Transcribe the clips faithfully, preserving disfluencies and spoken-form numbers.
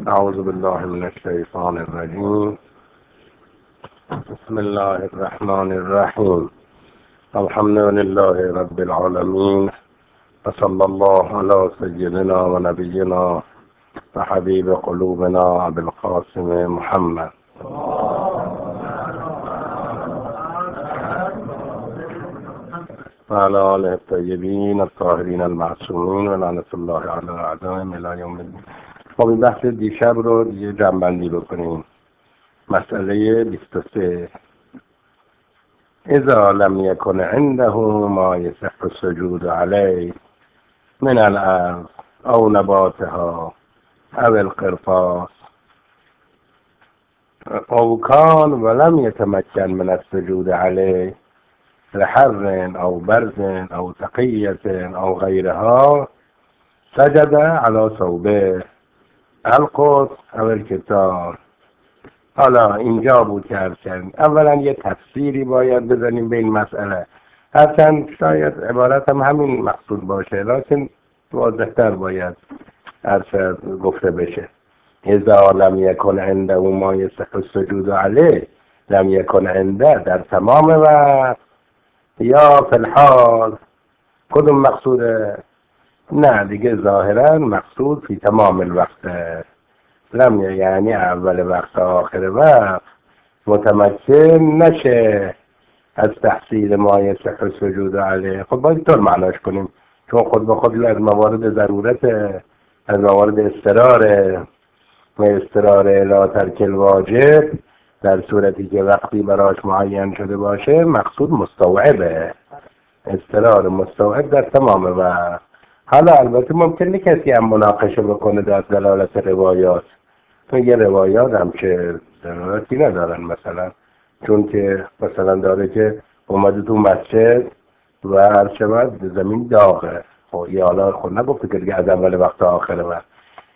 أعوذ بالله من الشيطان الرجيم. بسم الله الرحمن الرحيم. الحمد لله رب العالمين، وصلى الله على سيدنا ونبينا وحبيب قلوبنا أبي القاسم محمد وعلى آله الطيبين الطاهرين المعصومين ولعنة الله على أعدائهم إلى يوم الدين. خب این بحث دیشب رو دیگه جمع‌بندی بکنیم. مسئله بیست و سه: اذا لم يكن عنده ما يصح السجود عليه من الارض او نباتها او القرطاس او كان ولم يتمكن من السجود عليه لحر او برد او تقية او غيرها سجد على ثوبه القدس او الكتاب. حالا اینجا بود که عرض کردیم اولا یه تفسیری باید بزنیم به این مسئله، هرچند شاید عبارت هم همین مقصود باشه لیکن واضح‌تر باید عرض گفته بشه. اذا لم یکن عنده ما یصح السجود علیه، لم یکن عنده در تمام وقت یا فی الحال، کدوم مقصوده؟ نه دیگه ظاهرا مقصود فی تمام الوقت. لم یعنی اول وقت آخر وقت متمکن نشه از تحصیل ما یصح السجود علیه. خب باید طور معناش کنیم، چون خود به خود از موارد ضرورت، از موارد اضطرار و اضطرار لا ترک الواجب در صورتی که وقتی براش معین شده باشه مقصود مستوعبه، اضطرار مستوعب در تمام وقت. حالا البته ممکنه کسی هم مناقشه بکنه در دلالت روایات، تو یه روایات هم که دلالتی ندارن، مثلا چون که مثلا داره که اومده تو مسجد و هر شود زمین داغه، خب یه حالا خود نگفته که دیگه از اول وقت آخره وقت،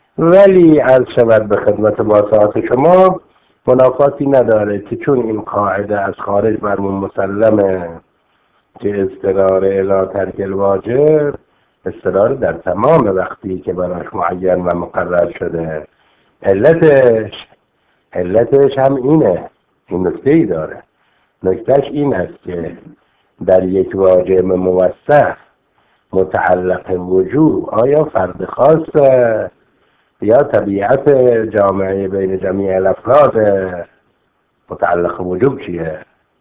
ولی عرض شود به خدمت باساعت شما منافاتی نداره که چون این قاعده از خارج برمون مسلمه که اضطرار لا ترک الواجب اضطرار در تمام وقتی که براش معین و مقرر شده. علتش علتش هم اینه، این نکته ای داره، نکتهش این است که در یک واجب موسع متعلق وجوب آیا فرد خاص یا طبیعت جامعه بین جمیع الافراد؟ متعلق وجوب چیه؟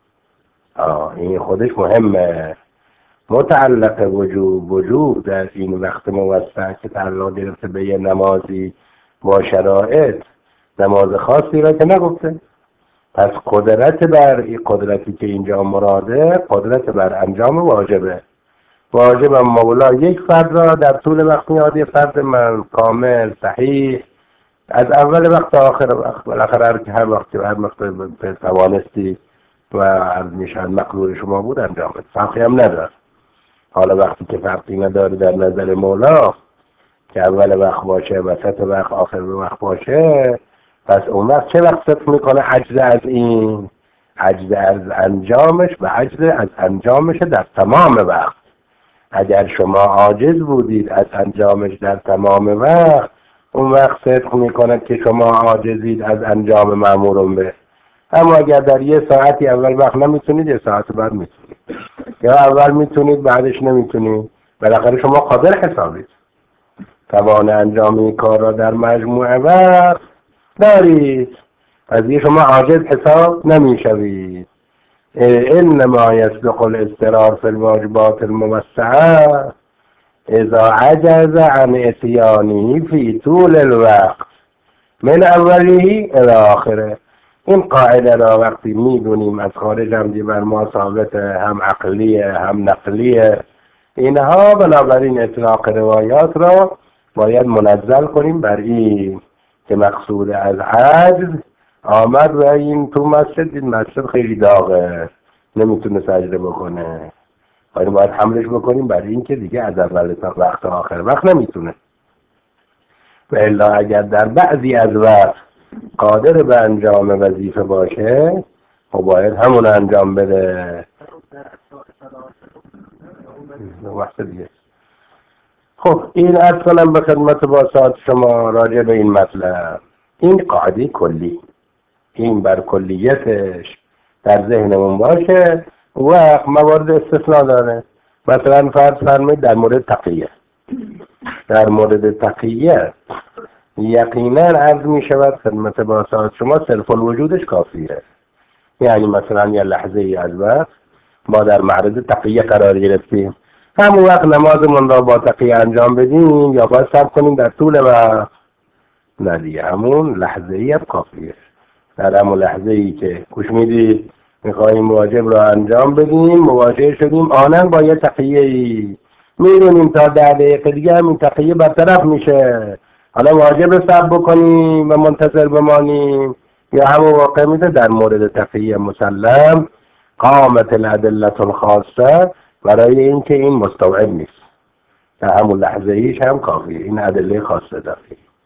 آه این خودش مهمه. متعلق وجوب وجوب در این وقت موسع که تعلق گرفته به یه نمازی با شرایط، نماز خاصی را که نگفته، پس قدرت بر این قدرتی که اینجا مراده قدرت بر انجام واجبه. واجب مولا یک فرد را در طول وقت میاد، یه فرد من کامل صحیح از اول وقت تا آخر وقت، بالاخره هر وقت هر وقت به توانستی و عرض میشن مقدور شما بود انجام بده، فرقی هم نداره. حالا وقتی که فرقی نداره در نظر مولا که اول وقت باشه، وسط وقت، آخر وقت باشه، پس اون وقت چه وقت صدق میکنه عجز از این؟ عجز از انجامش و عجز از انجامش در تمام وقت. اگر شما عاجز بودید از انجامش در تمام وقت، اون وقت صدق میکنه که شما عاجزید از انجام مأمور به. اما اگر در یه ساعتی اول وقت نمیتونید، یه ساعت بعد میتونید، یا اول میتونید بعدش نمیتونید، بالاخره شما قادر حسابید، توان انجام این کار را در مجموع وقت دارید، از یه شما عاجز حساب نمیشوید. انما یصدق الاضطرار فی الواجبات الموسعه اذا عجز عن اتیانه فی طول الوقت من اوله الی آخره. این قاعده را وقتی میدونیم از خارج هم دی بر ما ثابته، هم عقلیه هم نقلیه، اینها بنابراین اطلاق روایات را باید منزل کنیم بر این که مقصود از عجز آمد و این تو مسجد، این مسجد خیلی داغه نمیتونه سجده بکنه، باید باید حملش بکنیم بر این که دیگه از اول تا وقت آخر وقت نمیتونه. و الا اگر در بعضی از وقت قادر به انجام وظیفه باشه و باید همون انجام بده. وقت دیگه خب این عرض کنم به خدمت باساعت شما راجع به این مطلب. این قاعده کلی، این بر کلیتش در ذهنمون باشه و موارد استثناء داره. مثلا فرض فرمایید در مورد تقیه، در مورد تقیه یقینا عرض می شود خدمت باسط شما صرف الوجودش کافیه. یعنی مثلا یه لحظه ای از وقت ما در معرض تقیه قرار گرفتیم، همون وقت نمازمون را با تقیه انجام بدیم یا باید صبر کنیم در طول و نه دیگه، همون لحظه ای هم کافیه. در همون لحظه ای که گوش میدید میخواییم واجب را انجام بدیم، مواجه شدیم آنن با یه تقیه ای، میدونیم تا ده دقیقه دیگه همین تقیه برطرف میشه، حالا واجب رو صبر بکنیم و منتظر بمانیم یا همون واقع میده در مورد تقیه مسلم قامت الادله الخاصه برای اینکه این مستوعب نیست، در همون لحظه ایش هم کافیه، این ادله خاصه داره.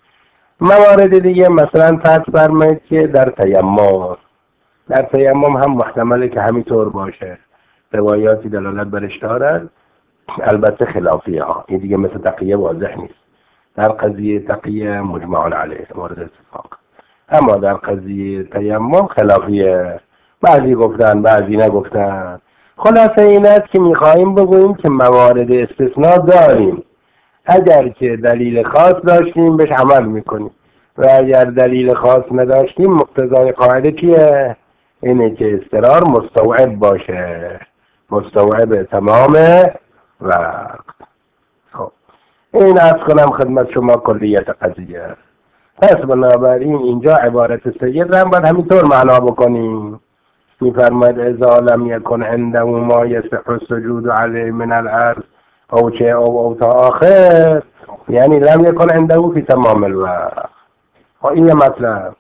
موارد دیگه مثلا فرض فرمایید که در تیمم، در تیمم هم محتمله که همینطور باشه، روایاتی دلالت برش دارد، البته خلافی ها، این دیگه مثل تقیه واضح نیست. در قضیه تقیه مجمع علیه مورد اتفاق، اما در قضیه تیمم خلافیه، بعضی گفتن بعضی نگفتن. خلاصه این است که میخواییم بگوییم که موارد استثناء داریم، اگر که دلیل خاص داشتیم بهش عمل میکنیم و اگر دلیل خاص نداشتیم مقتضای قاعده چیه؟ اینه که اضطرار مستوعب باشه، مستوعب تمام وقت. خب این عرض کنم خدمت شما کلیت قضیه. پس بنابراین اینجا عبارت سید هم باید همینطور معنا بکنیم. میفرماید اذا لم یکن عنده ما یصح السجود علیه من الارض او چه او او تا آخر، یعنی لم یکن عنده فی تمام الوقت. این یه مطلب.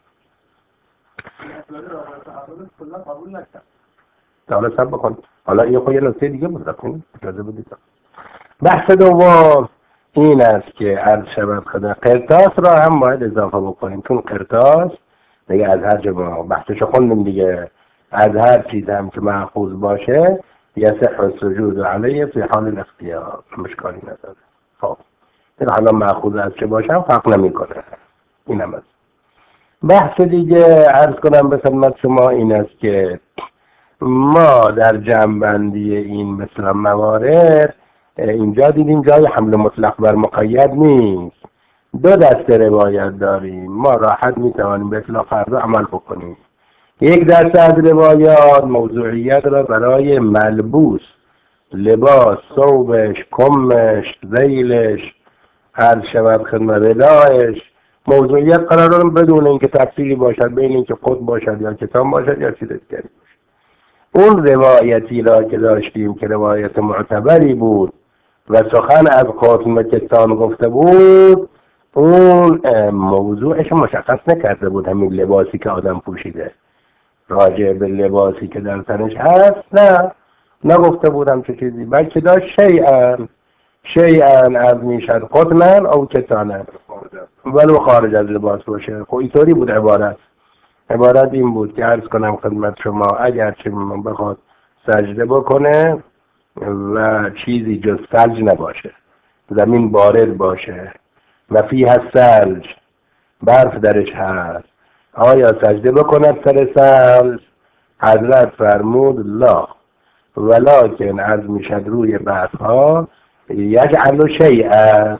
حالا سب بکن، حالا این خود یه نکته دیگه بود رفتیم اجازه بدید. بحث دوم این است که عرض شود خدا قرطاس را هم باید اضافه بکنیم، چون قرطاس دیگه از هر جا بحثش خوندیم دیگه، از هر چیز هم که مأخوذ باشه یصح السجود علیه فی حال الاختیار، مشکلی نداره. خب این حالا مأخوذ از چه باشه هم فرق نمیکنه. این هم است. بحث دیگه عرض کنم به خدمت شما این است که ما در جمع‌بندی این مثل موارد اینجا دیدیم جای حمل مطلق بر مقید نیست، دو دسته روایت داریم، ما راحت میتوانیم به اطلاق هر دو عمل بکنیم. یک دسته از روایات موضوعیت را برای ملبوس، لباس، ثوبش، کمش، ذیلش، هر شود خدمت ردایش، موضوعیت قرار دارم بدون اینکه تفصیلی باشد بین اینکه خود باشد یا کتاب باشد یا چیز دیگری. اون روایتی را که داشتیم که روایت معتبری بود و سخن از خاتم کتان گفته بود، اون موضوعش مشخص نکرده بود، همین لباسی که آدم پوشیده، راجع به لباسی که در تنش هست نه نگفته بودم چه چیزی، بلکه داشت شیئا شیئا از میشد قطنن او کتانن ولو خارج از لباس باشه. خب اینطوری بود عبارت. عبارت این بود که عرض کنم خدمت شما اگر چه بخواد سجده بکنه و چیزی جز ثلج نباشه، زمین بارد باشه و فیه الثلج، برف درش هست، آیا سجده بکند سر ثلج؟ حضرت فرمود لا، ولکن عرض میشد روی برف ها یجعل شیئا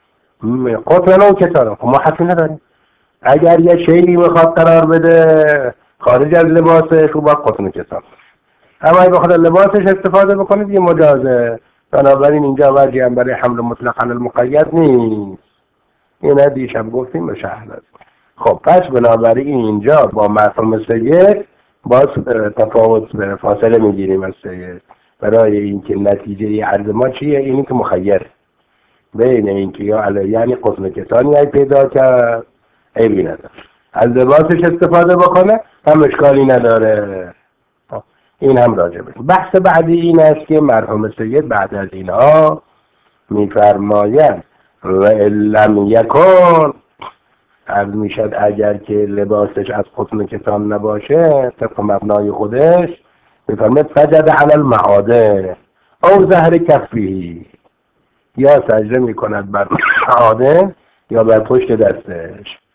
قطرا و کتارا. خب ما حرفی نداریم، اگر یه شیئی میخواد قرار بده خارج از لباسش رو باید قطن کتاب، اما اگه بخواد لباسش استفاده بکنه دیگه مجازه. بنابراین اینجا وجهی هم برای حمل مطلق علی المقید نیست. این دیشب گفتیم به شهر است. خب پس بنابراین اینجا با مفهوم سید باز تفاوت فاصله میگیریم از سید، برای اینکه نتیجه عرض ما چیه؟ اینی که مخیره بین اینکه یا علی یعنی قطن کتانی های پیدا کرد عیبی نداره، از لباسش استفاده بکنه هم اشکالی نداره. این هم راجع بشه. بحث بعدی این است که مرحوم سید بعد از اینها میفرماید و لم یکن، عرض میشد اگر که لباسش از قطن کتان نباشه طبق مبنای خودش، میفرماید سجد علی المعاده او ظهر کفی، یا سجده میکند بر معاده یا بر پشت دستش.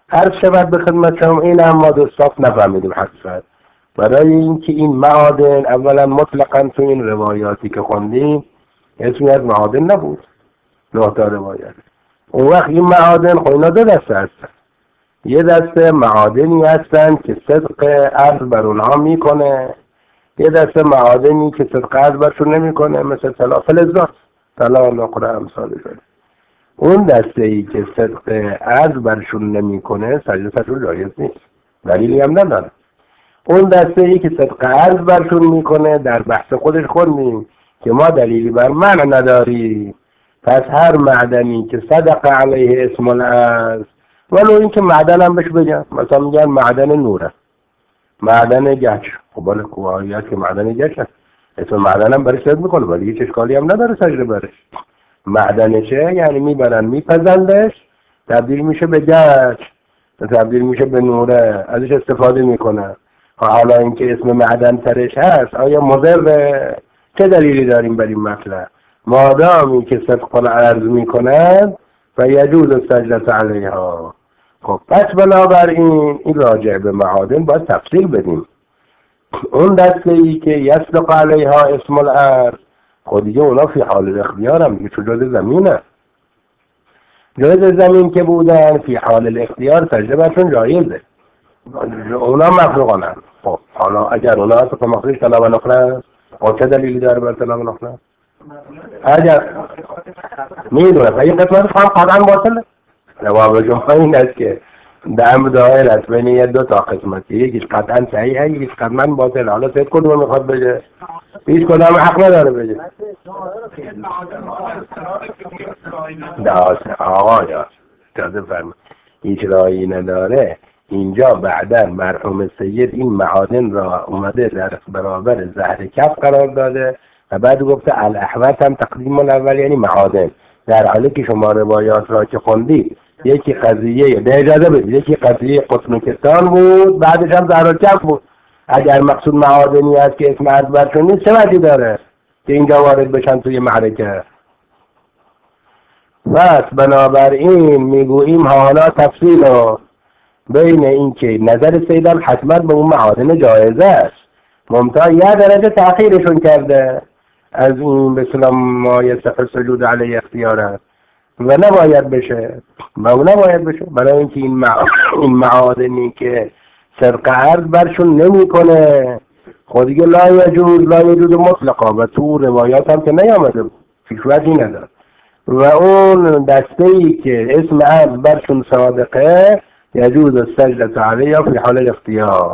عرض شود به خدمت شما این هم ما دوستاف نفهمیدیم حقیقت. برای اینکه این معادن اولا مطلقا تو این روایاتی که خوندیم اسمی از معادن نبود، نه تا روایت. اون وقت این معادن خب اینا دو دسته هستن. یه دسته معادنی هستن که صدق عرض بر اونها میکنه، یه دسته معادنی که صدق عرض برشون نمیکنه، مثل طلا فلزات، طلا نقره امثال شده. اون دسته ای که صدق عرض برشون نمیکنه سجدتشون جایز نیست، دلیلی هم نداره. اون دسته ای که صدق عرض برشون میکنه در بحث خودش خوندیم که ما دلیلی بر معنی نداری، پس هر معدنی که صدق علیه اسم العرض، ولو این که معدن هم بهش بگن، مثلا میگن معدن نوره، معدن گچ، خب بالا کوهاییت که معدن گچ هست، اسم معدن هم برش صدق میکنه ولی هیچ اشکالی هم نداره سجده برش. معدنشه یعنی میبرن میپزندش، تبدیل میشه به گچ، تبدیل میشه به نوره، ازش استفاده میکنن. حالا اینکه اسم معدن ترش هست آیا مضر؟ چه دلیلی داریم بر این مطلب؟ مادامی که صدق العرض میکنند و یجوز السجدة علیها. خب پس بنابراین این راجع به معادن باید تفصیل بدیم. اون دسته ای که یصدق علیها اسم العرض خود دیگه اونا فی حال الاختیار هم دیگه، چون جز زمینه، جز زمین که بودن فی حال الاختیار سجده برشون جایزه، اونا مخلوقان هم. خب حالا اگر اونا هست که مخلوقش طلا و نقره، خب چه دلیلی داره بر طلا و نقره؟ اگر میدونه و این قسمت هم قطعا باطله. جواب شما این است که دم دائر است بین یه دو تا قسمت، یکیش قطعا صحیحه یکیش قطعا باطله. حالا سید کدوم میخواد بگه؟ هیچ کدام حق نداره بگه. داست آقا یا اجازه فرما، هیچ راهی نداره. اینجا بعدا مرحوم سید این معادن را اومده در برابر زهر کف قرار داده و بعد گفته الاحوت هم تقدیم الاول یعنی معادن، در حالی که شما روایات را که خوندید یکی قضیه به اجازه بدید یکی قضیه قطن و کستان بود، بعدش هم زهر کف بود. اگر مقصود معادنی است که اسم عرض برشون نیست چه وجهی داره که اینجا وارد بشن توی معرکه؟ بس بنابراین میگوییم حالا تفصیل رو بین این که نظر سیدان حتما به اون معادن جایزه است، ممتاز یه درجه تأخیرشون کرده از این به سلام ما یستحق سجود علیه اختیاره و نباید بشه و نباید بشه برای اینکه این, مع... این معادنی که صدق عرض برشون نمی کنه خود دیگه لا یجوز لا یجوز مطلقا و تو روایات هم که نیامده فیشوزی نداره. و اون دسته ای که اسم عرض برشون صادقه یجوز السجدة علیها فی حال الاختیار.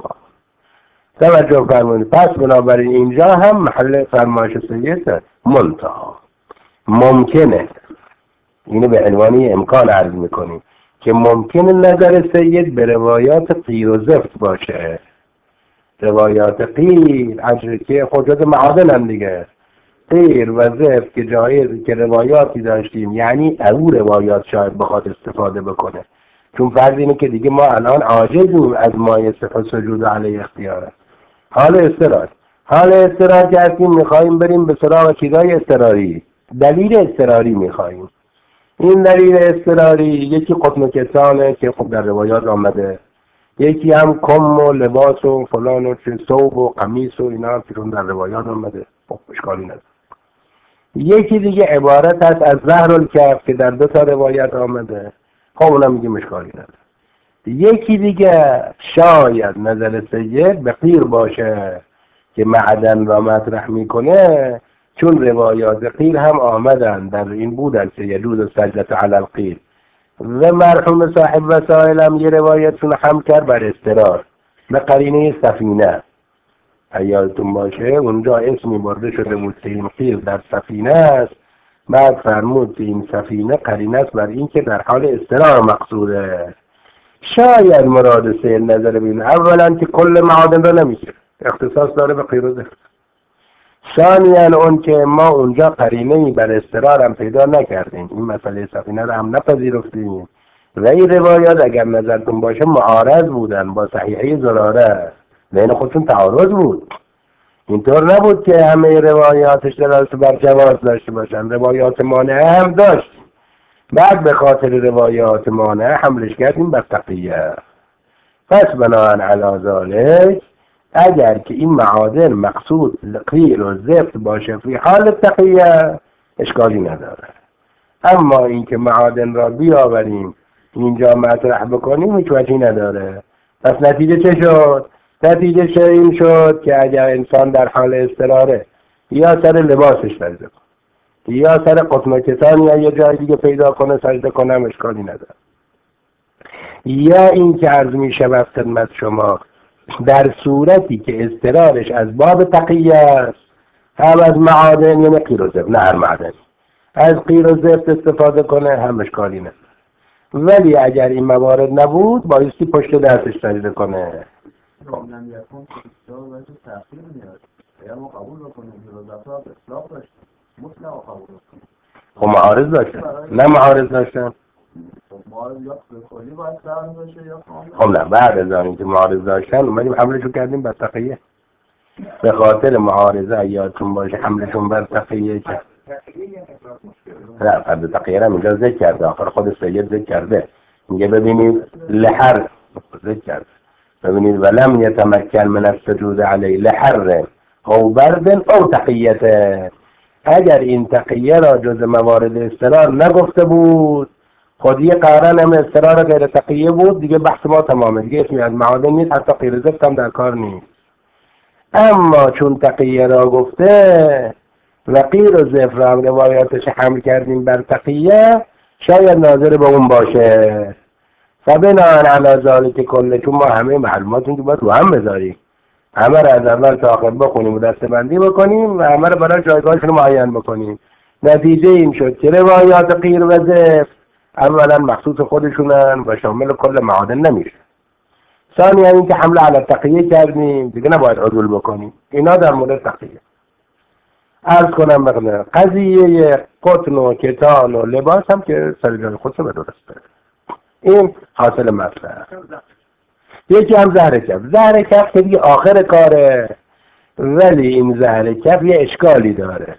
توجه فرمایید. پس بنابراین اینجا هم محل فرمایش سید منتها ممکنه، اینو به عنوان امکان عرض میکنیم که ممکنه نظر سید به روایات قیر و زفت باشه. روایات قیر عجر که خودجات معادن هم دیگه، قیر و زفت که جایز که روایاتی داشتیم یعنی او روایات شاید بخواد استفاده بکنه، چون فرض اینه که دیگه ما الان عاجزیم از ما یصح سجود علیه اختیاره. حال استرار حال استرار که هستیم میخواییم بریم به سراغ چیزای استراری، دلیل استراری میخواییم. این دلیل استراری یکی قطن و کسانه که خب در روایات آمده، یکی هم کم و لباس و فلان و چه ثوب و قمیص و اینا هم که در روایات آمده، خب اشکالی نداره. یکی دیگه عبارت هست از زهر الکف که در دو تا روایت آمده، خب اونم میگیم اشکالی نداره. یکی دیگه شاید نظر سید به قیر باشه که معدن را مطرح میکنه، چون روایات قیر هم آمدن در این بودن که یجوز السجدة علی القیر و مرحوم صاحب وسائل هم یه روایتشون حمل کرد بر استرار به قرینه سفینه. یادتون باشه اونجا اسمی برده شده بود که این قیر در سفینه است، بعد فرمود که این سفینه قرینه است بر این که در حال استرار مقصوده. شاید مراد سیر نظر بین اولا که کل معادن را نمیشه، اختصاص داره به قیر و زفت. ثانیاً اون که ما اونجا قرینه‌ای بر استرار هم پیدا نکردیم، این مسئله سفینه را هم نپذیرفتیم و این روایات اگر نظرتون باشه معارض بودن با صحیحه زراره، بین خودشون تعارض بود. اینطور نبود که همه روایاتش دلالت بر جواز داشته باشن، روایات مانعه هم داشت بعد به خاطر روایات مانع حملش کردیم بر تقیه. پس بناهن علی ذالک اگر که این معادن مقصود قیل و زفت باشه فی حال تقیه اشکالی نداره، اما اینکه معادن را بیاوریم اینجا مطرح بکنیم هیچ وجهی نداره. پس نتیجه چه شد؟ نتیجه چه این شد که اگر انسان در حال اضطراره یا سر لباسش سجده کنه یا سر قطن و کتان یا یه جای دیگه پیدا کنه سجده کنم اشکالی نداره. یا این که عرض می شود خدمت شما در صورتی که اضطرارش از باب تقیه است، هم از معادن یعنی قیر و زفت، نه هر معدنی، از قیر و زفت استفاده کنه هم اشکالی نداره. ولی اگر این موارد نبود بایستی پشت دستش سجده کنه. خب معارض داشتن؟ نه معارض داشتن؟ خب نه بعد از آن که معارض داشتن اومدیم حملشو کردیم بر تقیه. به خاطر معارضه یادتون باشه حملشون بر تقیه که نه فرد تقیه را اینجا ذکر کرده، آخر خود سید ذکر کرده، میگه ببینید لحر ذکر کرده، ببینید ولم یتمکن من السجود علی لحر او برد او تقیته. اگر این تقیه را جز موارد اضطرار نگفته بود خود یه قرن هم اضطرار غیر تقیه بود دیگه بحث ما تمامه، دیگه اسمی از معادن نیست، حتی غیر زفت هم در کار نیست. اما چون تقیه را گفته و غیر و زفت را هم روایاتش حمل کردیم بر تقیه شاید ناظر به اون باشه. فبناهن علی ذالک کله، چون ما همه معلوماتون که باید رو هم بذاریم، همه را از اول تا آخر بخونیم و دسته‌بندی بکنیم و همه را برای جایگاهشون معین بکنیم. نتیجه این شد که روایات غیر و زفت اولا مخصوص خودشونن و شامل کل معادن نمیشه. ثانیا این که حمله علی تقیه کردیم دیگه نباید عدول بکنیم. اینا در مورد تقیه. عرض کنم بقیه قضیه قطن و کتان و لباس هم که سر جای خودش به درسته. این حاصل مطلب. یکی هم زهر کف. زهر کف که دیگه آخر کاره، ولی این زهر کف یه اشکالی داره.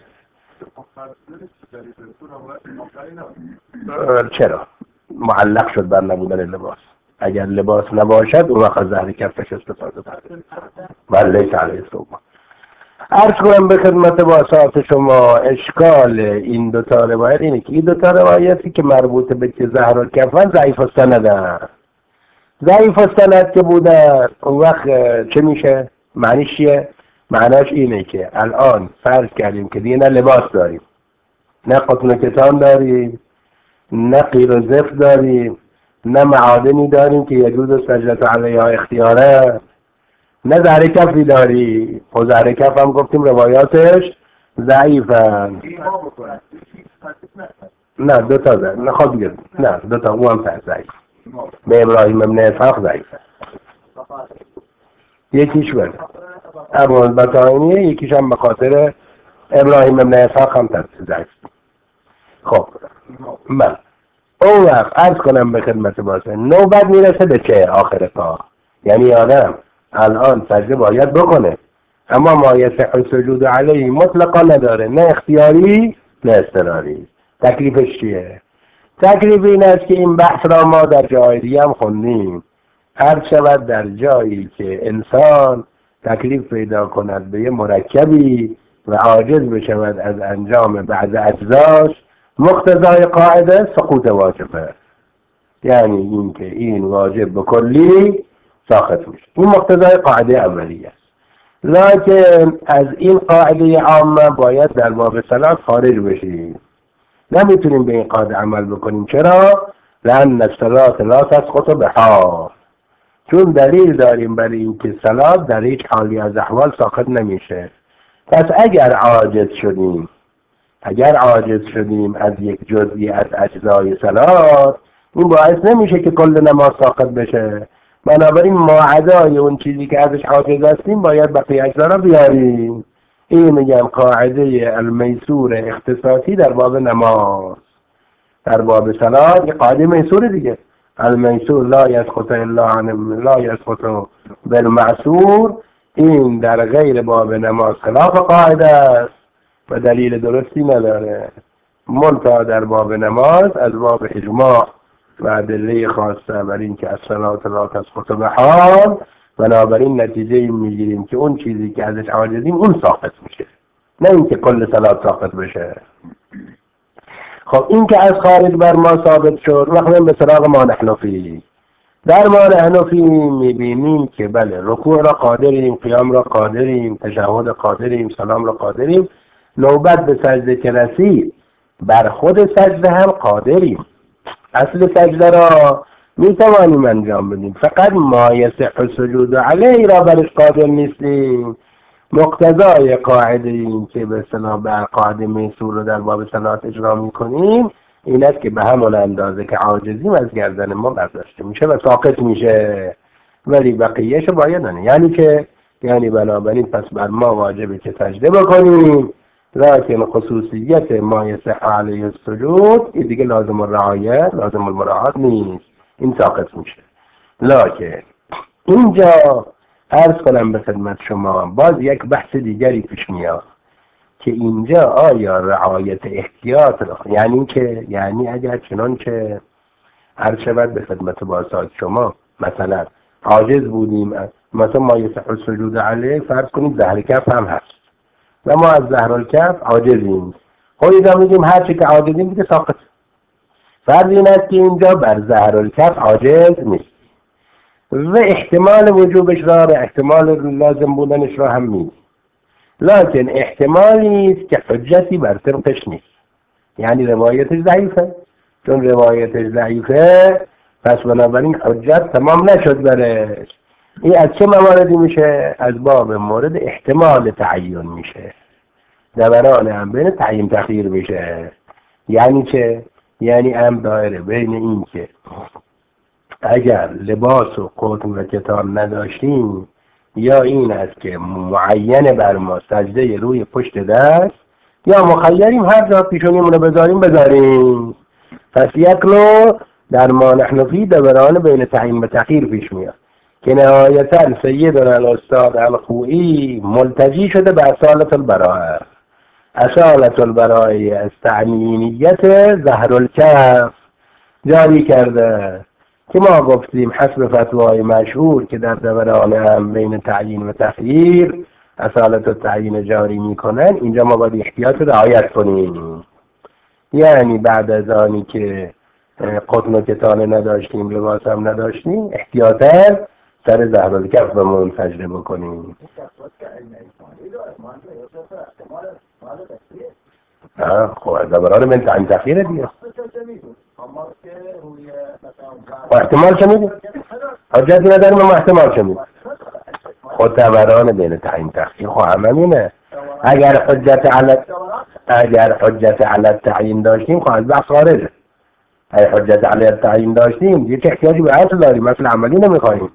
چرا؟ معلق شد بر نبودن لباس. اگر لباس نباشد اون وقت زهر کفش استفاده کنه. بله لیس علیه الصوم. عرض کنم به خدمت واسطه شما اشکال این دوتا روایت اینه که این دوتا روایتی که مربوط به که زهر و کفن ضعیف السندن. ضعیف السند که بودن اون وقت چه میشه؟ معنیش چیه؟ معناش اینه که الان فرض کردیم که دیگه نه لباس داریم، نه قطن و کتان داریم، نه قیر و زفت داریم، نه معادنی داریم که یجوز سجدت علیها اختیاره، نه زهر کفی داری. خب زهر کف هم گفتیم روایاتش ضعیفن. نه دو تا ضعیف. نه خب دیگه نه دو تا اون هم ضعیف. به ابراهیم ابن اسحاق ضعیفه. یکیش بره ابو البطاینی، یکیش هم به خاطر ابراهیم ابن اسحاق هم ضعیف. خب من اون وقت عرض کنم به خدمت باشه نوبت میرسه به چه آخر کار، یعنی آدم الان سجده باید بکنه اما ما یصح السجود علیه مطلقا نداره، نه اختیاری نه اضطراری. تکلیفش چیه؟ تکلیف این است که این بحث را ما در جای دیگه هم خوندیم. هر شود در جایی که انسان تکلیف پیدا کند به یه مرکبی و عاجز بشود از انجام بعض اجزاش، مقتضای قاعده سقوط واجبه، یعنی این که این واجب به کلی ساقط میشه. این مقتضای قاعده اولیه است. لکن از این قاعده عامه باید در باب صلات خارج بشیم. نمیتونیم به این قاعده عمل بکنیم. چرا؟ لأن الصلاة لا تسقط بحال، چون دلیل داریم برای این که صلات در هیچ حالی از احوال ساقط نمیشه. پس اگر عاجز شدیم اگر عاجز شدیم از یک جزئی از اجزای صلات، این باعث نمیشه که کل نماز ساقط بشه. بنابراین ما عدای اون چیزی که ازش عاجز هستیم باید بقیه اجزا را بیاریم. این میگن قاعده المیسور اختصاصی در باب نماز. در باب صلات یه قاعده میسور دیگه، المیسور لا یسقط الا عن لا یسقط بالمعسور. این در غیر باب نماز خلاف قاعده است و دلیل درستی نداره. منتها در باب نماز از باب اجماع و ادله خاصه بر این که الصلاة لا تسقط بحال، بنابراین نتیجه میگیریم که اون چیزی که ازش عاجزیم اون ساقط میشه، نه اینکه کل صلات ساقط بشه. خب این که از خارج بر ما ثابت شد، وقتی به سراغ ما حنفی، در ما حنفی میبینیم که بله رکوع را قادریم، قیام را قادریم، تشهد قادریم، سلام را قادریم، نوبت به سجده که رسید بر خود سجده هم قادریم، اصل سجده را میتوانیم انجام بدیم، فقط ما یصح السجود علیه را برش قادر نیستیم. مقتضای قاعده این که به اصطلاح بر قاعده میسور رو در باب صلات اجرا میکنیم این است که به همون اندازه که عاجزیم از گردن ما برداشته میشه و ساقط میشه، ولی بقیهش باید نه. یعنی که یعنی بنابراین پس بر ما واجبه که سجده بکنیم، لکن خصوصیت ما یصح علیه السجود این دیگه لازم الرعایت لازم المراعات نیست، این ساقط میشه. لکن اینجا عرض کنم به خدمت شما باز یک بحث دیگری پیش میاد که اینجا آیا رعایت احتیاط را، یعنی که یعنی اگر چنان که عرض شود به خدمت بازساز شما مثلا عاجز بودیم، مثلا ما یصح السجود علیه فرض کنیم ظهر کف هم هست و ما از ظهر الکف عاجزیم، خب اینجا میگیم هر چی که عاجزیم دیگه ساقط. فرض این است که اینجا بر ظهر الکف عاجز نیست و احتمال وجوبش را و احتمال لازم بودنش را هم میدیم، لکن احتمالی است که حجتی بر طرفش نیست، یعنی روایتش ضعیفه، چون روایتش ضعیفه پس بنابراین حجت تمام نشد برش. این از چه مواردی میشه؟ از باب مورد احتمال تعیین میشه، دوران هم بین تعیین تخییر میشه. یعنی چه؟ یعنی هم دایره بین این که اگر لباس و قطن و کتان نداشتیم یا این است که معین بر ما سجده روی پشت دست، یا مخیریم هر جا پیشونیمون رو بذاریم بذاریم. پس یک نوع در ما حنفی دوران بین تعیین و تخییر پیش میاد که نهایتا سیدنا الاستاد الخوئی ملتجی شده به اصالت البراءه. اصالت البراءه از تعیینیت ظهر الکف جاری کرده که ما گفتیم حسب فتوای مشهور که در دوران هم بین تعیین و تخییر اصالت التعیین جاری میکنن، اینجا ما باید احتیاط رعایت کنیم. یعنی بعد از آنی که قطن و کتان نداشتیم لباس هم نداشتیم احتیاطا سر ظهر الکف بمون سجده بکنیم. خب دوران من تعیین تخییر دیگه و احتمال چه میدیم؟ حجت نداریم اما احتمال چه میدیم؟ خود دوران بین تعیین تخییر خب همینه. اگر حجت علت اگر حجت علت تعیین داشتیم خب از بحث خارجه. اگر حجت علت تعیین داشتیم دیگه چه احتیاجی به اصل داریم؟ مثل عملی نمیخواهیم.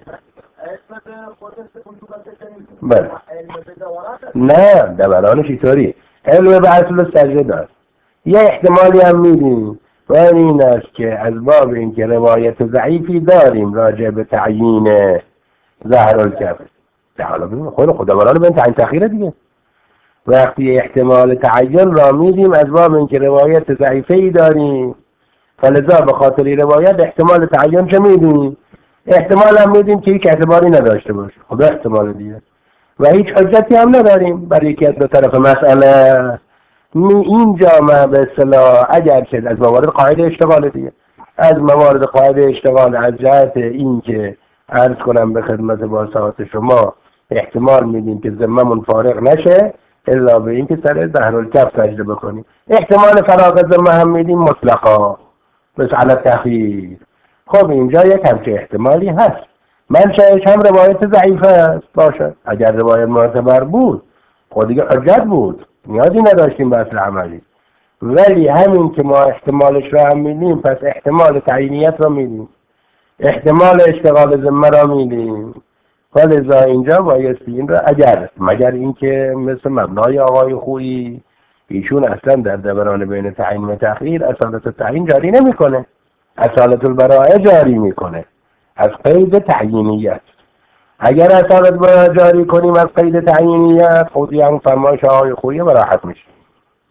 بله نه دورانش اینطوری علم به اصل سجده دار. یه احتمالی هم میدیم و این است که از باب اینکه روایت ضعیفی داریم راجع به تعیین ظهر الکف، حالا ببین خود خدا برای بین تعیین تخییر دیگه وقتی احتمال تعین را میدیم از باب اینکه روایت ضعیفی داریم، فلذا به خاطر روایت احتمال تعین چه میدیم؟ احتمال هم میدیم که هیچ اعتباری نداشته باشه، خدا احتمال دیگه، و هیچ حجتی هم نداریم برای یکی از دو طرف مسئله. اینجا ما به اصطلاح اگر چه از موارد قاعده اشتغال دیگه، از موارد قاعده اشتغال از جهت این که عرض کنم به خدمت باساعت شما احتمال میدیم که ذممون فارغ نشه الا به این که سر ظهر الکف سجده بکنیم. احتمال فراغ ذمه هم میدیم مطلقا مسئله تخییر. خب اینجا یک همچه احتمالی هست، منشأش هم روایت ضعیفه است باشه. اگر روایت معتبر بود خود دیگه حجت بود، نیازی نداشتیم به اصل عملی، ولی همین که ما احتمالش را هم میدیم پس احتمال تعیینیت را میدیم، احتمال اشتغال ذمه را میدیم. ولذا اینجا بایستی این را اگر مگر اینکه مثل مبنای آقای خویی ایشون اصلا در دوران بین تعیین و تخییر اصالت تعیین جاری نمیکنه، اصالت البراءه جاری میکنه از قید تعیینیت. اگر اصالت البراءه جاری کنیم از قید تعیینیت خودی هم فرمایش آقای خویی براحت میشه.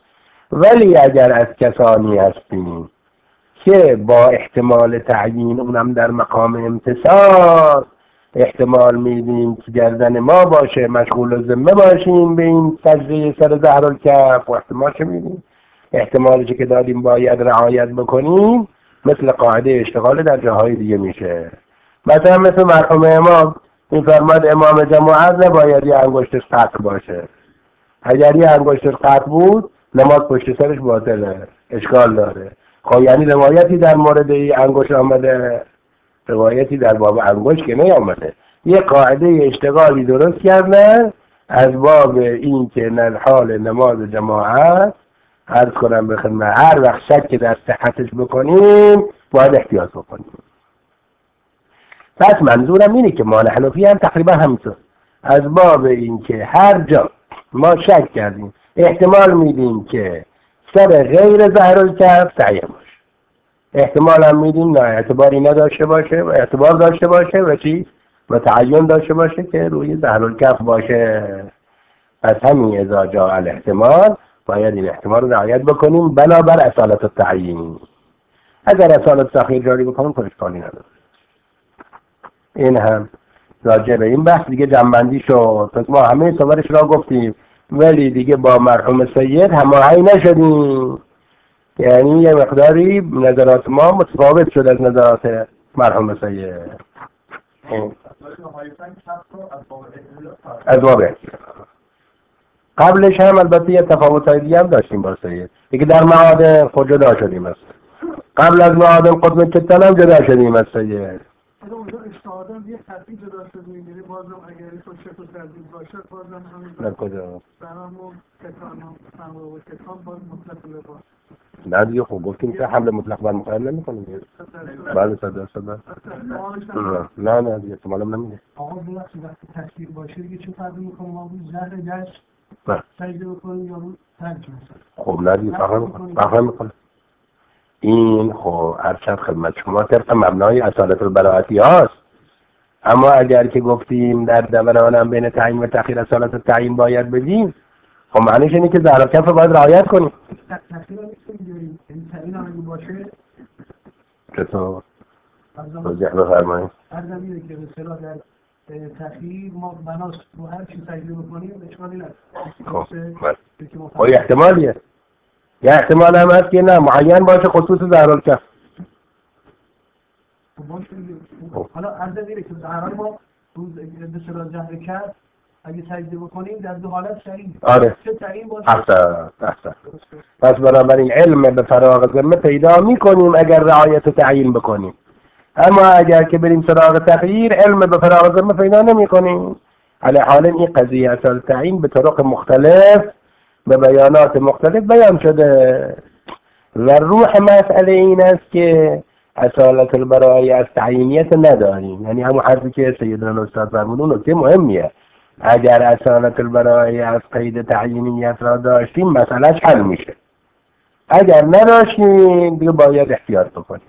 ولی اگر از کسانی هستیم که با احتمال تعیین اونم در مقام امتصال احتمال میدیم که گردن ما باشه مشغول ذمه باشیم به این سجده سر ظهرالکف و احتمال چه میدیم احتمالش که دادیم باید رعایت بکنیم مثل قاعده اشتغال در جاهای دیگه میشه. مثلا مثل مرحوم امام این فرماد امام جماعت نباید یه انگشتش قطع باشه. اگر یه انگشتش قطع بود نماز پشت سرش باطله، اشکال داره. خب یعنی روایتی در مورد این انگشت آمده، روایتی در باب انگشت که نیامده. یه قاعده اشتغالی درست کردن از باب این که در حال نماز جماعت عرض کنم به خدمت هر وقت شک در صحتش بکنیم باید احتیاط بکنیم. پس منظورم اینه که مال حنفی هم تقریبا همینطور از باب این که هر جا ما شک کردیم احتمال میدیم که سر غیر ظهرالکف تعیین باشه، احتمال هم میدیم نه اعتباری نداشته باشه و اعتبار داشته باشه و چی؟ و تعین داشته باشه که روی ظهرالکف باشه. پس همین اذا جاء الاحتمال باید این احتمال رو رعایت بکنیم بنابر اصالت التعیین. اگر اصالت تأخیر جاری بکنیم خودش کاری نداره. این هم راجع به این بحث دیگه جنبندی شد. پس ما همه صورش را گفتیم ولی دیگه با مرحوم سید هماهنگ نشدیم، یعنی یه مقداری نظرات ما متفاوت شد از نظرات مرحوم سید. از واقع قبلش هم البته یه تفاوت‌های دیگه هم داشتیم با سید دیگه در معادن خود جدا شدیم است. قبل از معادن قطب کتان هم جدا شدیم از سید. حالا اونجا اشتهادم یه خطی جدا شد میگیری بازم اگر تو شک و تردید باشد بازم همین در کجا؟ برام و کتان و کتان باز مطلق لباس نه دیگه خب گفتیم که حمل مطلق بر مقایم نمی کنیم. بله صدا صدا نه نه دیگه احتمالم نمیده. آقا ببخشید وقتی تشکیل باشه دیگه چه فرقی میکنه ما روی زهر گشت سجده بکنیم یا رو ترک خب نه دیگه فرق میکنه فرق میکنه. این خب ارشد خدمت شما طبق مبنای اصالت البراءتی هاست. اما اگر که گفتیم در دوران هم بین تعیین و تأخیر اصالت التعیین باید بدیم خب معنیش اینه که ظهرالکف رو باید رعایت کنیم. تأخیر هم می‌کنیم این تعیین هم اگه باشه چطور؟ توضیح بفرمایید. عرضم اینه که به اصطلاح در تأخیر ما بناس رو هر چی سجده بکنیم اشکالی نداره. خب خب احتمالیه یه احتمال هم هست که نه معین باشه خصوص ظهرالکف. حالا عرضم اینه که ظهران ما به اصطلاح ظهر کف اگه سجده بکنیم در دو حالت صحیح. آره. چه تعیین باشه؟ احسن احسن. پس بنابراین علم به فراغ ذمه پیدا میکنیم اگر رعایت تعیین بکنیم. اما اگر که بریم سراغ تغییر علم به فراغ ذمه پیدا نمیکنیم. علی حال این قضیه اصل تعیین به طرق مختلف به بیانات مختلف بیان شده و روح مسئله این است که اصالت البرایی از تعیینیت نداریم. یعنی همون حرفی که سیدنا استاد فرمودن نکته مهمیه. اگر اصالت البرایی از قید تعیینیت را داشتیم مسئلهش حل میشه. اگر نداشتیم دیگه باید احتیاط بکنیم.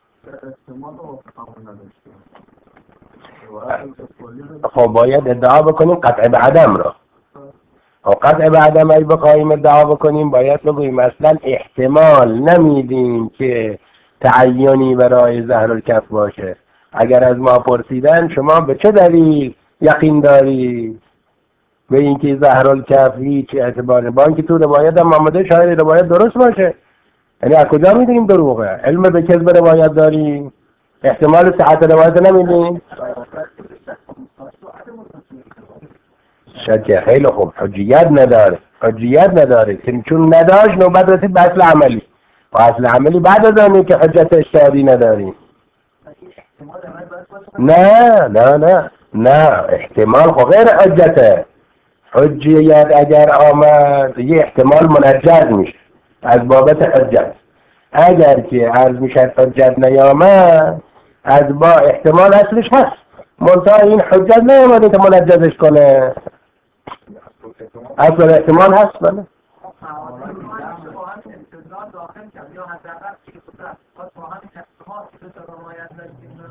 خب باید ادعا بکنیم قطع به عدم را. خب قطع به عدم ای بخوایم ادعا بکنیم باید بگوییم اصلا احتمال نمیدیم که تعیینی برای ظهرالکف باشه. اگر از ما پرسیدن شما به چه دلیل یقین دارید به اینکه ظهرالکف هیچ اعتباری با اینکه تو روایت هم آمده شاید روایت درست باشه، یعنی از کجا میدونیم دروغه؟ علم به کذب روایت داریم؟ احتمال صحت روایت نمیدیم؟ شکه خیلی خوب حجیت نداره حجیت نداره چون نداشت نوبت رسید به اصل عملی و اصل عملی بعد از آنه که حجت اجتهادی نداریم. نه نه نه نه احتمال خب غیر حجته. حجیت اگر آمد یه احتمال منجز میشه از بابت حجت. اگر که عرض میشه حجت نیامد از با احتمال اصلش هست منتها این حجت نیامده که منجزش کنه. اصل احتمال هست بله.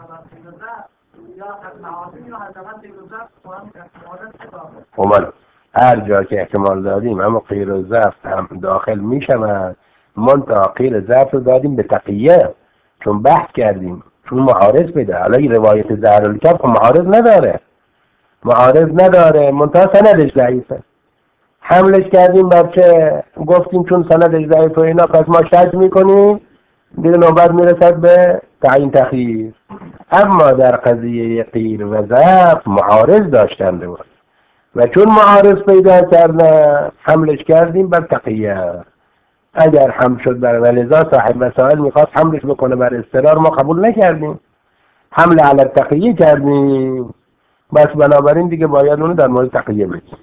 اومد هر جا که احتمال دادیم اما قیر و ضعف هم داخل می شود، منتها قیر ضعف رو دادیم به تقیه چون بحث کردیم، چون معارض بده. حالا این روایت زهرالکف معارض نداره، معارض نداره منتها سندش ضعیفه، حملش کردیم بچه گفتیم چون سندش ضعیف و اینا پس ما شک میکنیم، دیگه نوبت میرسد به تعیین تخییر. اما در قضیه قیر و ضعف معارض داشتن روایت و چون معارض پیدا کردن حملش کردیم بر تقیه. اگر حمل شد بر ولذا صاحب مسائل میخواست حملش بکنه بر اضطرار، ما قبول نکردیم، حمل علی تقیه کردیم، بس بنابراین دیگه باید اونو در مورد تقیه بگیم.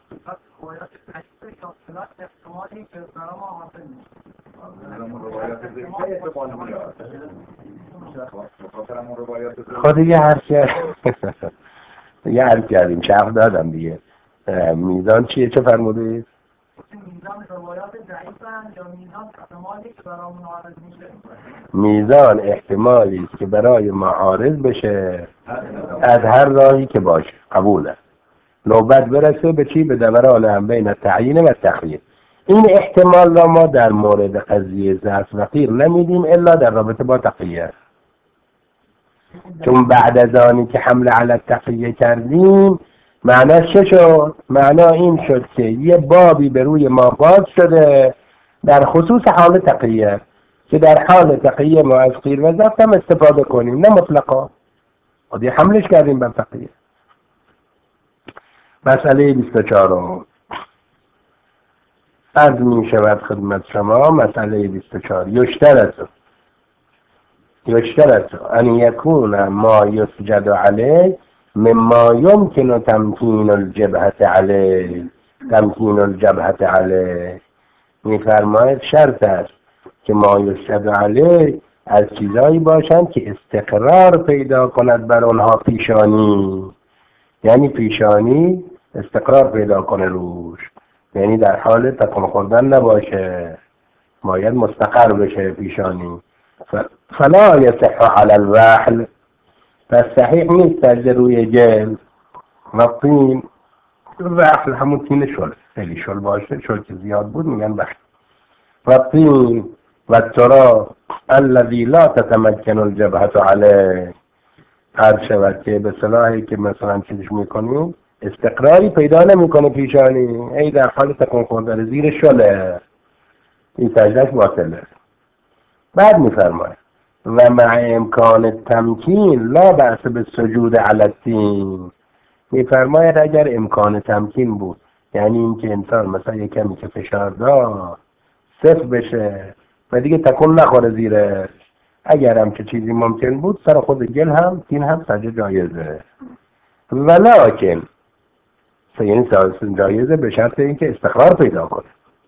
خود دیگه هر که دیگه هر کردیم شرح دادم دیگه. میزان چیه؟ چه فرمودید؟ میزان روایات ضعیفن یا میزان احتمالی که برای معارض میشه؟ میزان احتمالی که برای معارض بشه از هر راهی که باشه قبوله. نوبت برسه به چی؟ به دوران هم بین تعیین و تخییر. این احتمال را ما در مورد قضیه ضعف و قیر نمیدیم الا در رابطه با تقیه، چون بعد از آنی که حمله علی تقیه کردیم معناش چه شد؟ معنا این شد که یه بابی به روی ما باز شده در خصوص حال تقیه که در حال تقیه ما از قیر و ضعف هم استفاده کنیم، نه مطلقا. خودی حملش کردیم بر تقیه. مسئله بیست و چهار عرض می شود خدمت شما. مسئله بیست و چهار یشترط یشترط ان یکون ما یسجد علیه مما یمکن تمکین الجبهه علیه تمکین الجبهه علیه. می‌فرماید شرط است که ما یسجد علیه از چیزایی باشند که استقرار پیدا کند بر آنها پیشانی، یعنی پیشانی استقرار پیدا کنه روش، یعنی در حال تکون خوردن نباشه، باید مستقر بشه پیشانی. فلا یصح علی الوحل، پس صحیح نیست سجده روی جلد و طین. وحل همون تین شل، خیلی شل باشه، شل که زیاد بود میگن وحل. و طین و تراب الذی لا تتمکن الجبهه علیه، هر شود که به صلاحی که مثلا چیزش میکنیم استقراری پیدا نمیکنه پیشانی، ای در حال تکون خوردن زیر شله، این سجدهش باطله. بعد میفرماید و مع امکان تمکین لا بأس بالسجود علی الطین. میفرماید اگر امکان تمکین بود، یعنی اینکه انسان مثلا یک کمی که فشار داد صفر بشه و دیگه تکون نخوره زیرش، اگر هم چه چیزی ممکن بود سر خود گل هم تین هم سجده جایزه. ولکن یعنی جایزه به شرط اینکه استقرار پیدا کنه.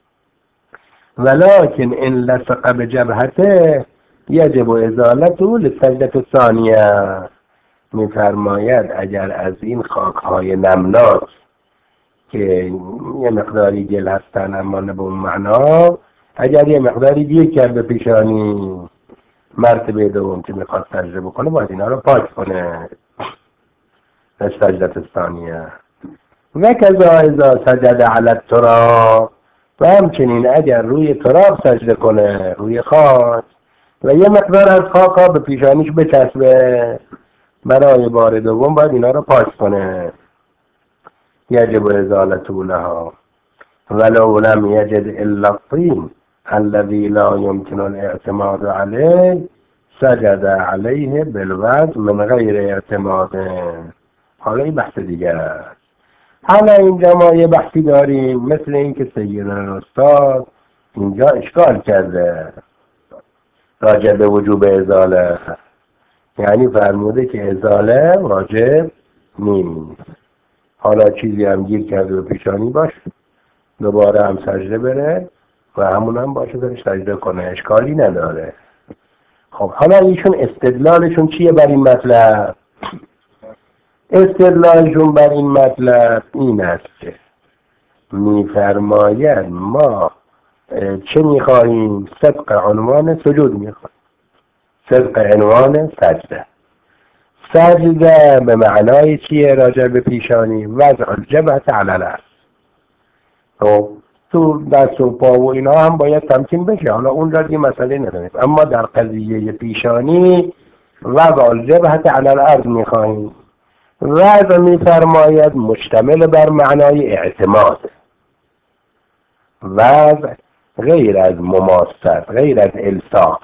ولکن ان لصق بجبهته یجب ازالته للسجده الثانیه. میفرماید اگر از این خاکهای نمناک که یه مقداری گل هستن اما نه به اون معنا، اگر یه مقداری گیر کرده پیشانی، مرتبه دوم که میخواد سجده بکنه باید اینا رو پاک کنه. سجده الثانیه و کذا اذا سجد علی التراب، و همچنین اگر روی تراب سجده کنه، روی خاک، و یه مقدار از خاک ها به پیشانیش بچسبه، برای بار دوم باید اینا رو پاک کنه. یجب ازالته لها ولو لم یجد الا الطین الذی لا یمکن الاعتماد علیه سجد علیه بالوضع من غیر اعتماد. حالا این بحث دیگه است. حالا اینجا ما یه بحثی داریم مثل این که سیدنا استاد اینجا اشکال کرده راجع به وجوب ازاله، یعنی فرموده که ازاله واجب نیست. حالا چیزی هم گیر کرده به پیشانی باشه دوباره هم سجده بره و همون هم باشه داره سجده کنه، اشکالی نداره. خب حالا ایشون استدلالشون چیه بر این مطلب؟ استدلالشون بر این مطلب این است که میفرماید ما چه میخواهیم؟ صدق عنوان سجود میخواهیم، صدق عنوان سجده. سجده به معنای چیه راجع به پیشانی؟ وضع الجبهه علی الارض، خب تو دست و پا و اینا هم باید تمکین بشه. حالا اون را دیگه مسئله نداره، اما در قضیه پیشانی وضع الجبهة علی الارض میخواهیم. وضع میفرماید مشتمل بر معنای اعتماد. وضع غیر از مماست، غیر از الصاق.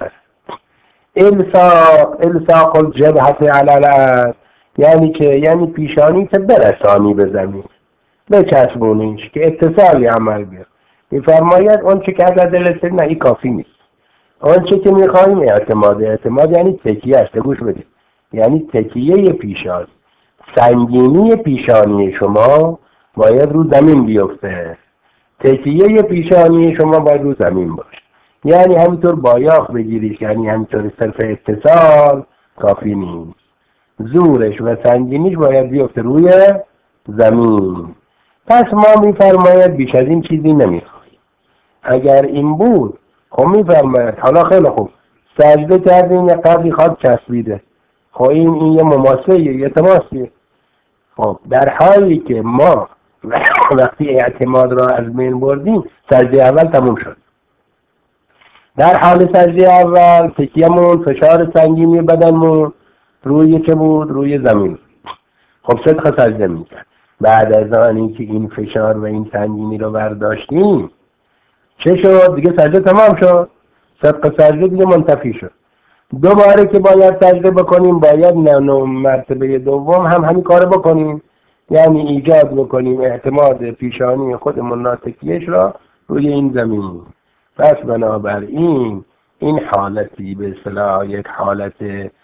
الصاق الصاق الجبهة علی الارض یعنی که یعنی پیشانی که برسانی به زمین، بچسبونیش که اتصالی عمل بیاد. میفرماید اون چه که از دلت نه این کافی نیست. اون چه که میخواییم اعتماد. اعتماد یعنی تکیه است. گوش بدید، یعنی تکیه پیشانی. سنگینی پیشانی شما باید رو زمین بیفته، تکیه پیشانی شما باید رو زمین باشه. یعنی همینطور بایاخ بگیریش، یعنی همینطور صرف اتصال کافی نیست، زورش و سنگینیش باید بیفته روی زمین. پس ما میفرماید بیش از این چیزی نمیخواهیم. اگر این بود خب میفرماید حالا خیلی خوب سجده کردیم یه قدری خاک چسبیده، خب این این یه مماسه یه تماسیه. خب در حالی که ما وقتی اعتماد را از بین بردیم سجده اول تموم شد. در حال سجده اول تکیه‌مون فشار سنگینی بدنمون روی چه بود؟ روی زمین. خب صدق سجده میکرد. بعد از آن اینکه این فشار و این سنگینی رو برداشتیم چه شد؟ دیگه سجده تمام شد. صدق سجده دیگه منتفی شد. دوباره که باید سجده بکنیم باید نو مرتبه دوم هم همین کار بکنیم، یعنی ایجاد بکنیم اعتماد پیشانی خودمون ناتکیهش را روی این زمین. پس بنابراین این حالتی به اصطلاح یک حالت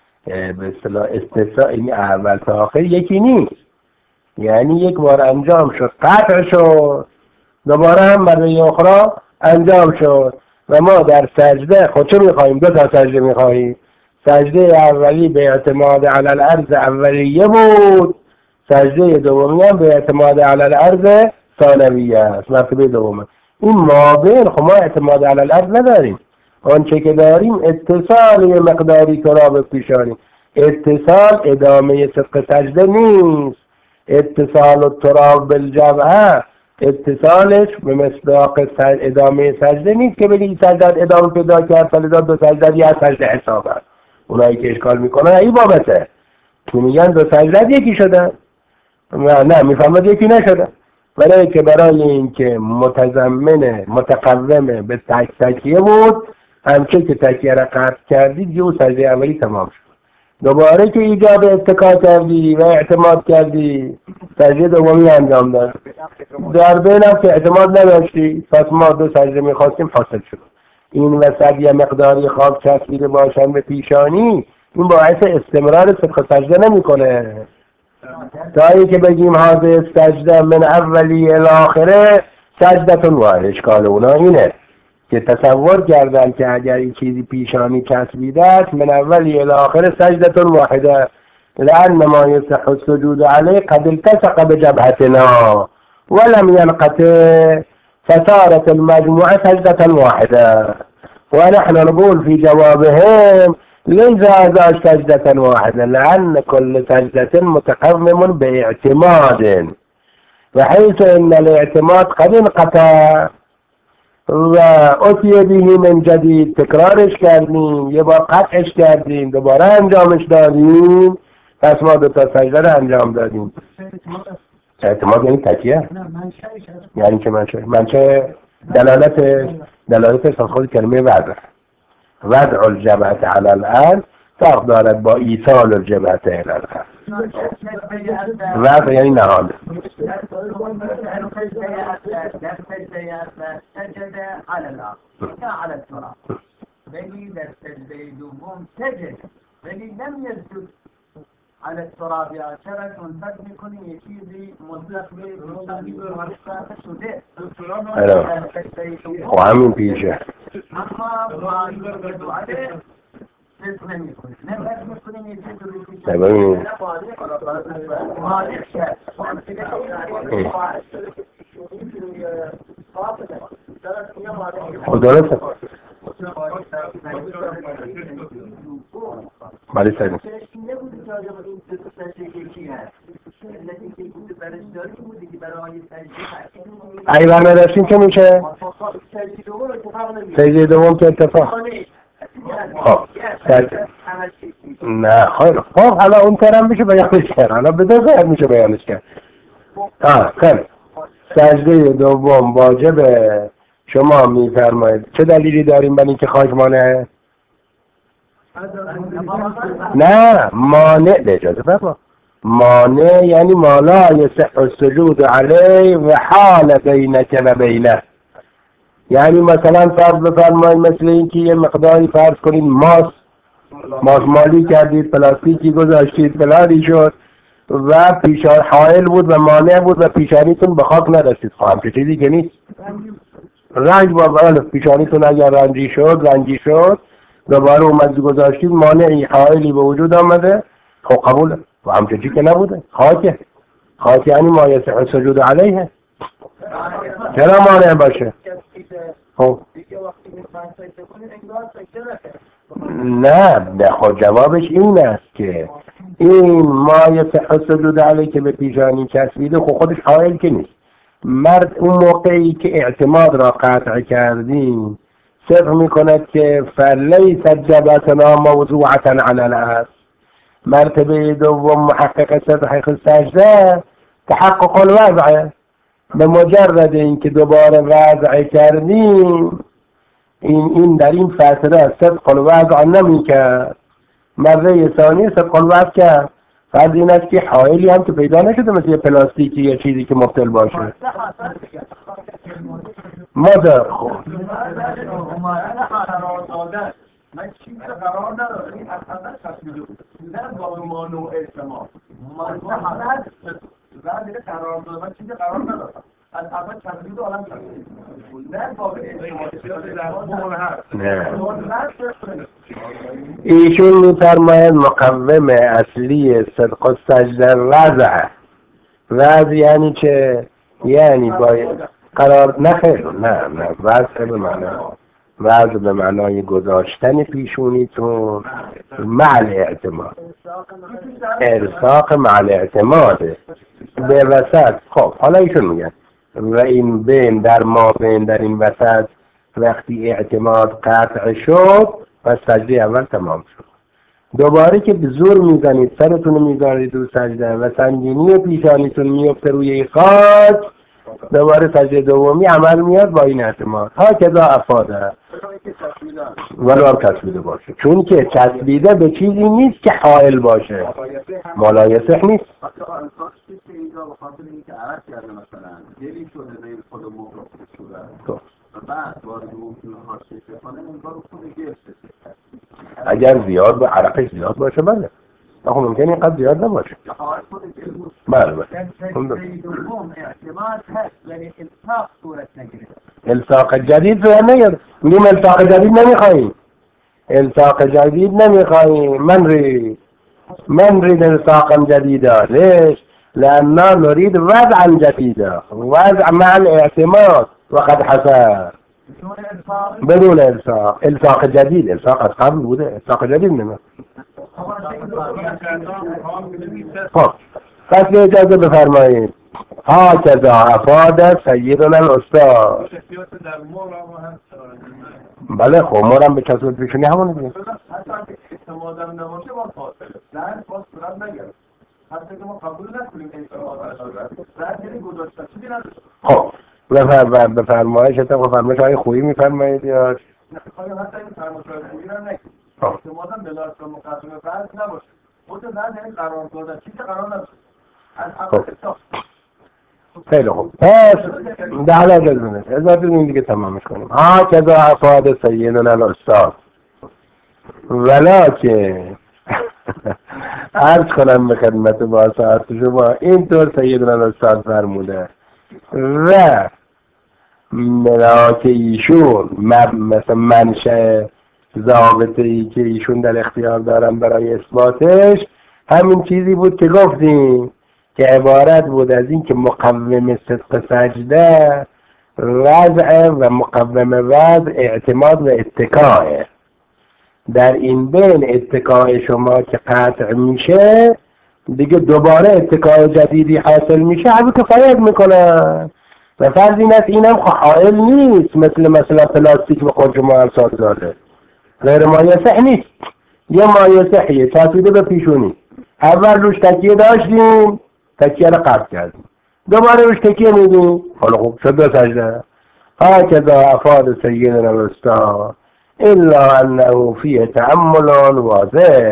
به اصطلاح استثناء، این اول تا آخر یکی نیست. یعنی یک بار انجام شد قطع شد، دوباره هم برای اخرى انجام شد. و ما در سجده خود چه میخواییم؟ دو تا سجده میخواییم. سجده اولی به اعتماد علی الارض اولیه بود، سجده دومی هم به اعتماد علی الارض ثانویه است، مرتبه دومه. این مابین خب ما اعتماد علی الارض نداریم. آنچه که داریم اتصال یه مقداری تراب پیشانی. اتصال ادامه صدق سجده نیست. اتصال التراب بالجبهه اتصالش به مصداق ادامه سجده نیست که بگی سجده ادامه پیدا کرد فلذا دو سجده یا سجده حساب هست. اونایی که اشکال میکنن این بابته که میگن دو سجده یکی شدن و نه میفهمد یکی نشدن، برای که برای این که متضمن متقومه به تک تکیه بود، همچه که تکیه را قطع کردید یه سجده اولی تمام شد. دوباره که ایجاد اتکا کردی و اعتماد کردی سجده دومی انجام داد. در بین هم که اعتماد نداشتی پس ما دو سجده میخواستیم فاصل شد. این وسط یه مقداری خاک چسبیده باشن به پیشانی، این باعث استمرار صدق سجده نمیکنه. تا ای که بگیم هذه سجده من اولی الاخره سجدتون واحد. اشکال اونا اینه که تصور کردن که اگر این چیزی پیشانی چسبیده است من اولی الاخره سجدتون واحده، لأن ما يصح السجود عليه قد التصق بجبهتنا ولم ينقطع فصارت المجموعة سجدة واحدة. ونحن نقول في جوابهم ليس سجدة واحدة لأن كل سجدة متقوم باعتماد، وحيث أن الاعتماد قد انقطع و اتیه بهی من جدید تکرارش کردیم، یه بار قطعش کردیم دوباره انجامش دادیم، پس ما دو تا سجده رو انجام دادیم. اعتماد یعنی تکیه، یعنی که منشه منشه دلالت دلالت از خود کلمه وضع. وضع الجبهة على الارض فرق دارد با ایصال الجبهة الى الارض. وضع یعنی نهاد. سجد على الارض لا على التراب، ولی در سجده دوم سجد ولی لم يسجد على التراب. یا چرا چون فکر میکنی یه چیزی مطلق به مرتبط شده و همین پیشه اما ما دعاده فکر نمی کنیم، نه فکر میکنیم یه چیزی رو پیشه ببینید مالک شد خود درسته بله سعید اگه برنامه داشتیم که میشه سجده دوم که اتفاق خب نه خیلی خب حالا اون ترم میشه بیانش کرد حالا به دو فرد میشه بیانش کرد آه خیلی سجده دوم واجبه شما میفرمایید چه دلیلی داریم برای اینکه خواهش مانعه؟ نه مانع به اجازه بفرما مانع یعنی ما لا یصح السجود علیه و حال بینک و بینه یعنی مثلا فرض بفرمایید مثل اینکه یه مقداری فرض کنید ماس ماس مالی کردید پلاستیکی گذاشتید فلانی شد و پیشان حائل بود و مانع بود و پیشانیتون به خاک نرسید خواهم چه چیزی که نیست رنج با بله پیشانیتون اگر رنجی شد رنجی شد دوباره اومد گذاشتید مانعی حائلی به وجود آمده خب قبوله و همچه چی که نبوده خاکه خاک یعنی ما یصح السجود علیه چرا مانع باشه خب نه نه خب جوابش این است که این ما یصح السجود علیه که به پیشانی چسبیده خب خودش حائل که نیست مرد اون موقعی که اعتماد را قطع کردیم صدق میکند که فلیس جبهتنا موضوعة علی الارض مرتبه دوم محقق صدق سجده تحقق الوضع به مجرد اینکه دوباره وضع کردیم این این در این فتره صدق الوضع نمیکرد مرة ثانی صدق الوضع کرد فرض این است که حائلی هم که پیدا نشده مثل یه پلاستیکی یا چیزی که مبتل باشه مادر خب من چیزی قرار ندارم این اصلا تصمیده بود نه با مانوع اجتماع مانوع و دیگه قرار داده من چیزی قرار ندارم از اول تصمیده آدم تصمیده نه با اجتماع ایشون می‌فرماید مقوم اصلی صدق السجده وضع وضع یعنی چه؟ یعنی باید قرار نخیر نه نه وضع به معنی وضع به معنای گذاشتن پیشونیتون مع الاعتماد الصاق مع الاعتماد به وسط خب حالا ایشون میگن و این بین در ما بین در این وسط وقتی اعتماد قطع شد و سجده اول تمام شد دوباره که به زور میزنید سرتون رو میذارید رو سجده و سنگینی پیشانیتون میفته روی خاک دوباره سجده دومی عمل میاد با این اعتماد ها کذا افاده ولو هم چسبیده باشه چون که چسبیده به چیزی نیست که حائل باشه ملایسه نیست اگر زیاد به عرقش زیاد باشه بله اخو ممکنه اینقدر زیاد نباشه بله بله الساق جدید رو نگرد میگیم الساق جدید نمیخواییم الساق جدید نمیخواییم من رید من رید الساقا جدیدا ليش؟ لأننا نريد وضعا جديدا وضع مع الاعتماد وقد حصل بدون الساق الساق جدید الساق از قبل بوده الساق جدید نمید خب پس اجازه بفرمایید ها کذا افاد سیدنا الاستاد بله خب مورم به چسبت پیشونی همون دیگه خب بفرمایش تا بفرمایش های خویی میفرمایید یا اعتمادم به لازم مقدمه فرض نباشه خود بعد یعنی قرار دادن چیزی قرار نداشت از اول خیلی خوب پس دهل اجازه اجازه این دیگه تمامش کنیم ها کذا افاد سیدنا الاستاد ولکن عرض کنم به خدمت با ساعت شما اینطور سیدنا الاستاد فرموده و ملاک ایشون مثلا منشأ ضابطه ای که ایشون در اختیار دارن برای اثباتش همین چیزی بود که گفتیم که عبارت بود از این که مقوم صدق سجده وضع و مقوم وضع اعتماد و اتکاه در این بین اتکاه شما که قطع میشه دیگه دوباره اتکای جدیدی حاصل میشه همه کفایت میکنن. و فرض این است اینم حائل نیست مثل مثلا پلاستیک به خود شما ارسال داره، غیر مایسح نیست، یه مایسحیه چسبیده به پیشونی، اول روش تکیه داشتیم تکیه رو قطع کردیم، دوباره روش تکیه میدیم، حالا خوب شد دو سجده. هكذا افاد سیدنا الاستا الا انه فیه تأمل واضح،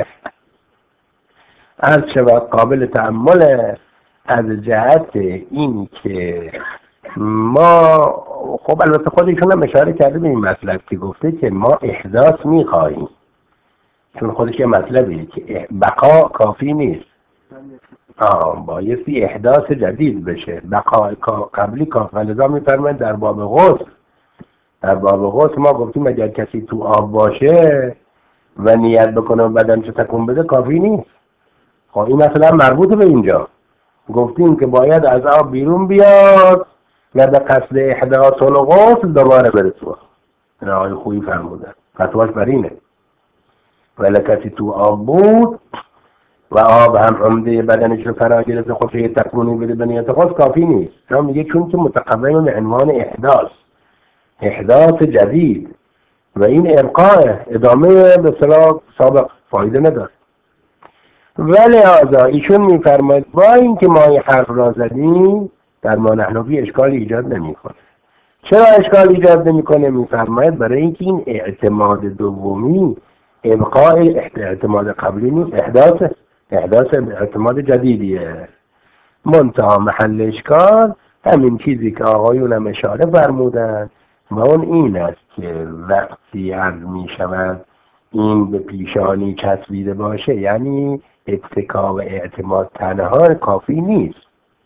از شود قابل تأمله از جهت این که ما خب البته خودشون هم اشاره کرده به این مطلب که گفته که ما احداث میخواهیم، چون خودش یه مطلبیه که بقا کافی نیست، آه بایستی احداث جدید بشه، بقا قبلی کافی. لذا میفرمایند در باب غسل در باب غسل ما گفتیم اگر کسی تو آب باشه و نیت بکنه و بدن چه تکون بده کافی نیست. خب این مثلا مربوط به اینجا گفتیم که باید از آب بیرون بیاد و به قصد احداث الغسل دوباره بره تو آب. این آقای خویی فرمودن فتواش بر اینه. ولی کسی تو آب بود و آب هم عمده بدنش رو فرا گرفته خودش یه تکونی بده به نیت غسل کافی نیست. چون میگه چون که متقوم به عنوان احداث احداث جدید و این ابقاء ادامه به اصطلاح سابق فایده نداره. ولی آزا ایشون میفرماید با اینکه ما این حرف را زدیم در ما نحنفی اشکالی ایجاد نمیکنه. چرا اشکال ایجاد نمیکنه؟ میفرماید برای اینکه این اعتماد دومی ابقاء اعتماد قبلی نیست، احداث احداث اعتماد جدیدیه. منتها محل اشکال همین چیزی که آقایون هم اشاره فرمودن و اون این است که وقتی عرض می شود این به پیشانی چسبیده باشه یعنی اتکا و اعتماد تنها کافی نیست،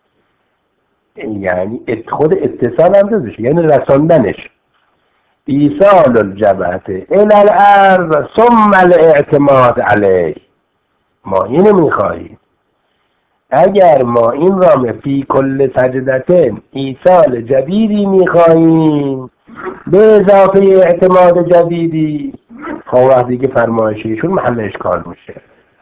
یعنی خود اتصال هم داشته یعنی رساندنش، ایصال الجبهت الى الارض ثم الاعتماد علیه. ما اینو میخواهیم. اگر ما این را فی کل سجدتین ایصال جدیدی میخواهیم به اضافه اعتماد جدیدی، خب وقتی که فرمایشیشون محل اشکال میشه.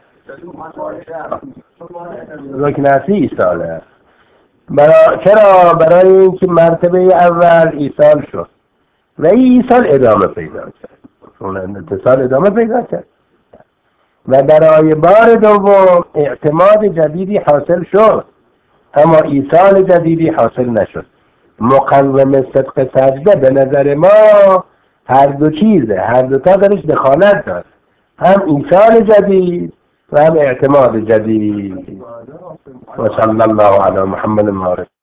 رکناتی ایصاله. برا... چرا؟ برای اینکه مرتبه اول ایصال شد و این ایصال ادامه پیدا کرد، اون اتصال ادامه پیدا کرد و برای بار دوم اعتماد جدیدی حاصل شد اما ایصال جدیدی حاصل نشد. مقوم صدق سجده به نظر ما هر دو چیزه، هر دو تا درش دخالت داره، هم ایصال جدید و هم اعتماد جدید. و صلی الله علی محمد المعرف.